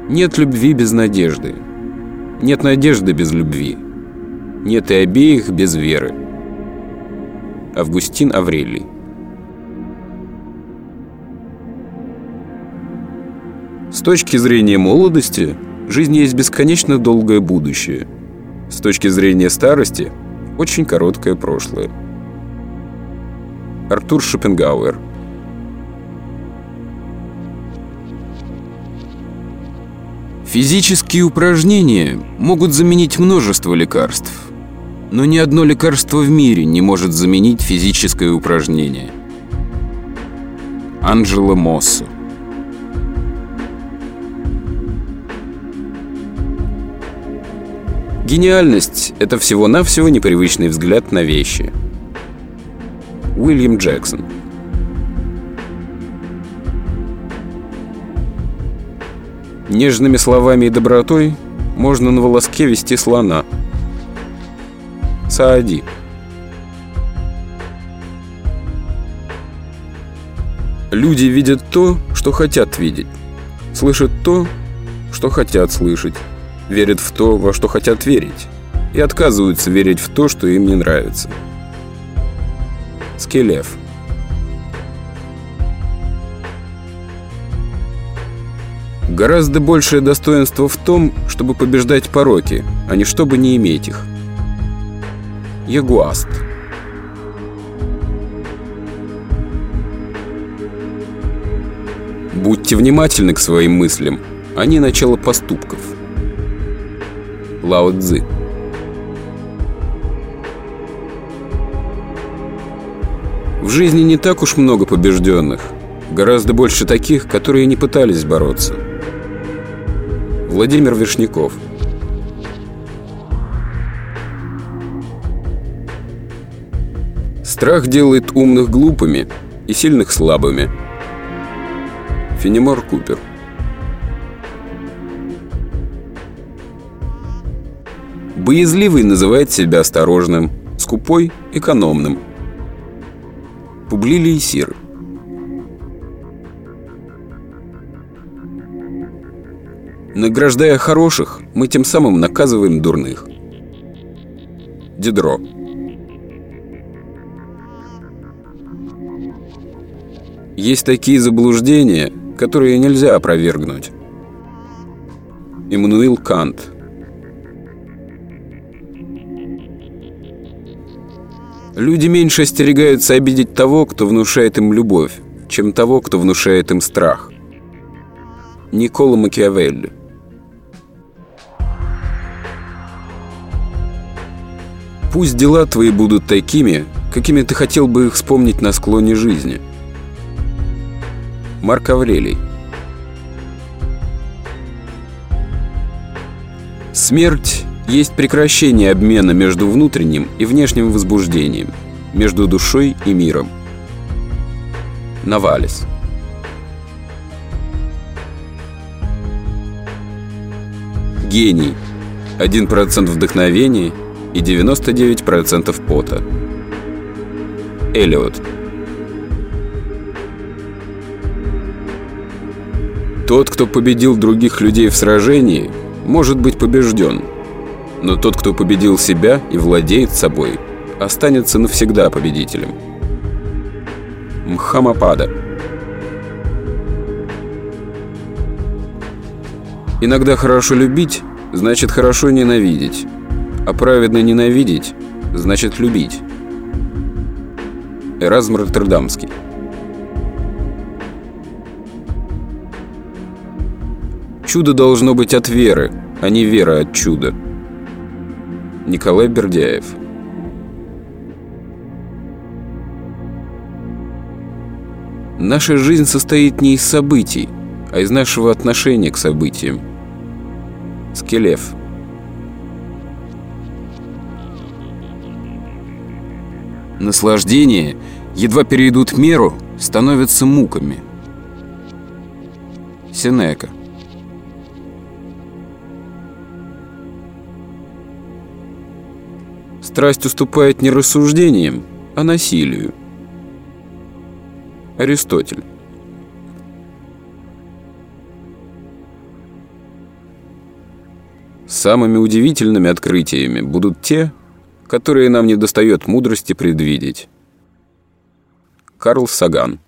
Нет любви без надежды. Нет надежды без любви. Нет и обеих без веры. Августин Аврелий. С точки зрения молодости, жизнь есть бесконечно долгое будущее. С точки зрения старости, очень короткое прошлое. Артур Шопенгауэр. Физические упражнения могут заменить множество лекарств, но ни одно лекарство в мире не может заменить физическое упражнение. Анджело Моссо. Гениальность – это всего-навсего непривычный взгляд на вещи. Уильям Джексон. Нежными словами и добротой можно на волоске вести слона. Саади. Люди видят то, что хотят видеть, слышат то, что хотят слышать, верят в то, во что хотят верить, и отказываются верить в то, что им не нравится. Скелев. Гораздо большее достоинство в том, чтобы побеждать пороки, а не чтобы не иметь их. Ягуаст. Будьте внимательны к своим мыслям, они начало поступков. Лао Цзы. В жизни не так уж много побежденных, гораздо больше таких, которые не пытались бороться. Владимир Вишняков. Страх делает умных глупыми и сильных слабыми. Фенемор Купер. Боязливый называет себя осторожным, скупой – экономным. Публилий Сир. Награждая хороших, мы тем самым наказываем дурных. Дидро. Есть такие заблуждения, которые нельзя опровергнуть. Иммануил Кант. Люди меньше остерегаются обидеть того, кто внушает им любовь, чем того, кто внушает им страх. Никколо Макиавелли. Пусть дела твои будут такими, какими ты хотел бы их вспомнить на склоне жизни. Марк Аврелий. Смерть есть прекращение обмена между внутренним и внешним возбуждением, между душой и миром. Новалес. Гений. 1% вдохновения и 99% пота. Элиот. Тот, кто победил других людей в сражении, может быть побежден. Но тот, кто победил себя и владеет собой, останется навсегда победителем. Мхаммапада. Иногда хорошо любить, значит хорошо ненавидеть. А праведно ненавидеть, значит любить. Эразм Роттердамский. Чудо должно быть от веры, а не вера от чуда. Николай Бердяев. Наша жизнь состоит не из событий, а из нашего отношения к событиям. Скелев. Наслаждения, едва перейдут меру, становятся муками. Сенека. Страсть уступает не рассуждениям, а насилию. Аристотель. Самыми удивительными открытиями будут те, которые нам недостает мудрости предвидеть. Карл Саган.